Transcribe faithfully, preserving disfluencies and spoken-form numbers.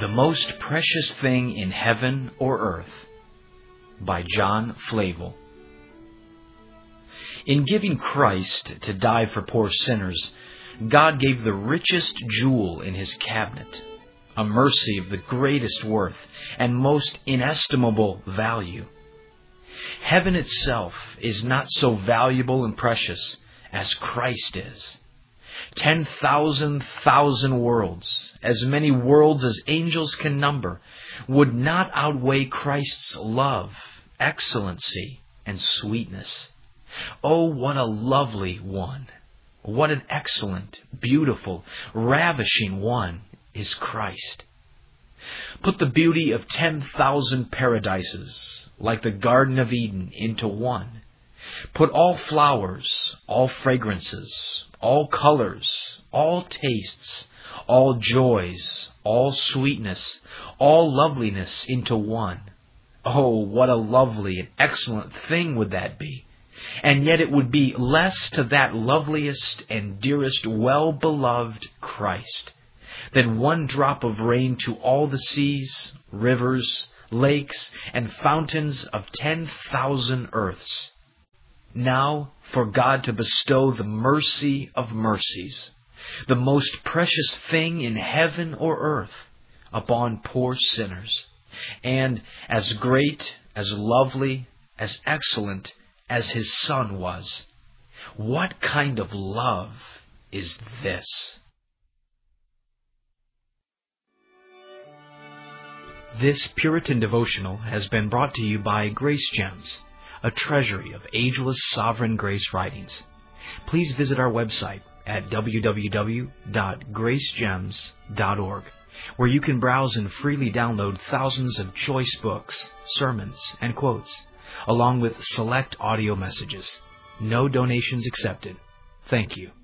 The Most Precious Thing in Heaven or Earth by John Flavel. In giving Christ to die for poor sinners, God gave the richest jewel in His cabinet, a mercy of the greatest worth and most inestimable value. Heaven itself is not so valuable and precious as Christ is. Ten thousand thousand worlds, as many worlds as angels can number, would not outweigh Christ's love, excellency, and sweetness. Oh, what a lovely one! What an excellent, beautiful, ravishing one is Christ! Put the beauty of ten thousand paradises, like the Garden of Eden, into one. Put all flowers, all fragrances, all colors, all tastes, all joys, all sweetness, all loveliness into one. Oh, what a lovely and excellent thing would that be! And yet it would be less to that loveliest and dearest well-beloved Christ than one drop of rain to all the seas, rivers, lakes, and fountains of ten thousand earths. Now for God to bestow the mercy of mercies, the most precious thing in heaven or earth, upon poor sinners, and as great, as lovely, as excellent as His Son was. What kind of love is this? This Puritan devotional has been brought to you by Grace Gems, a treasury of ageless sovereign grace writings. Please visit our website at w w w dot grace gems dot org, where you can browse and freely download thousands of choice books, sermons, and quotes, along with select audio messages. No donations accepted. Thank you.